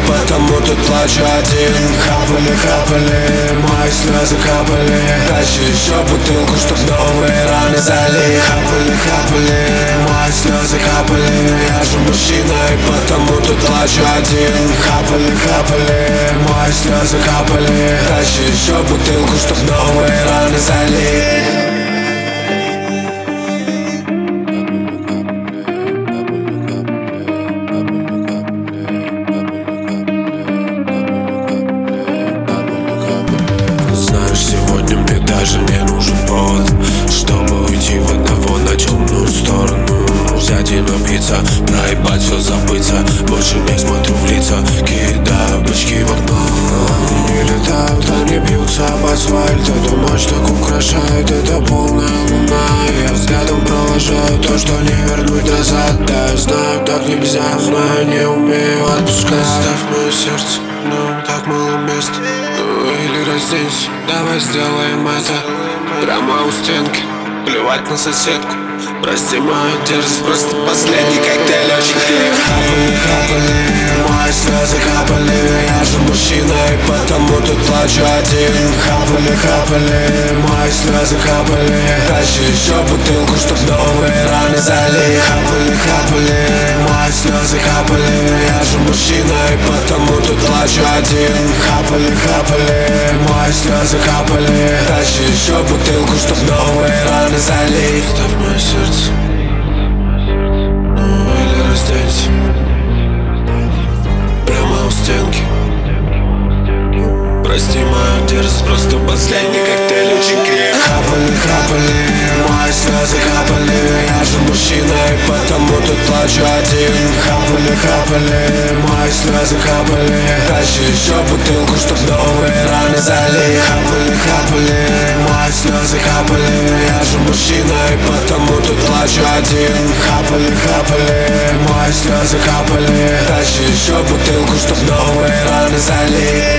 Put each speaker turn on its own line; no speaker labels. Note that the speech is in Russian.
потому тут плачу один. Капали, капали, мои слезы капали. Дальше еще бутылку, чтоб новые раны залить. Капали, капали, мои слезы капали. Я же мужчина и потому тут плачу один. Капали, капали, мои слезы капали. Дальше еще бутылку, чтоб новые раны залить.
Сегодня мне даже не нужен повод, чтобы уйти в одного на темную сторону. Взять и напиться, проебать все, забыться. Больше не смотрю в лица, кидаю бычки в окно. Они не летают, они бьются об асфальт. Эту ночь так украшает, это полная луна. Я взглядом провожаю то, что не вернуть назад. Да, я знаю, так нельзя, но я не умею отпускать. Оставь мое сердце, но так мало мест. Или разденься, давай сделаем это прямо у стенки. Плевать на соседку, прости мою дерзость, просто последний коктейль очень крепкий.
Капали, капали, мои слезы капали. Я же мужчина и потому тут плачу один. Капали, капали, мои слезы капали. Дальше еще бутылку, чтоб новые раны залить. Капали, капали, мои слезы капали. Я же мужчина и потому тут плачу один. Капали, капали, мои слезы капали. Дальше еще бутылку, чтоб новые раны залить.
Оставь мое сердце, ну или разденься прямо у стенки. Прости мою дерзость, просто последний коктейль очень крепкий.
Капали, капали, мои слезы капали. Я же мужчина и потому тут плачу один. Капали, капали, мои слезы капали. Дальше еще бутылку, чтоб новые раны залить. Капали, капали, мои слезы капали. Я же мужчина и потому тут плачу один. Капали, капали, мои слезы капали. Дальше еще бутылку, чтоб новые раны залить.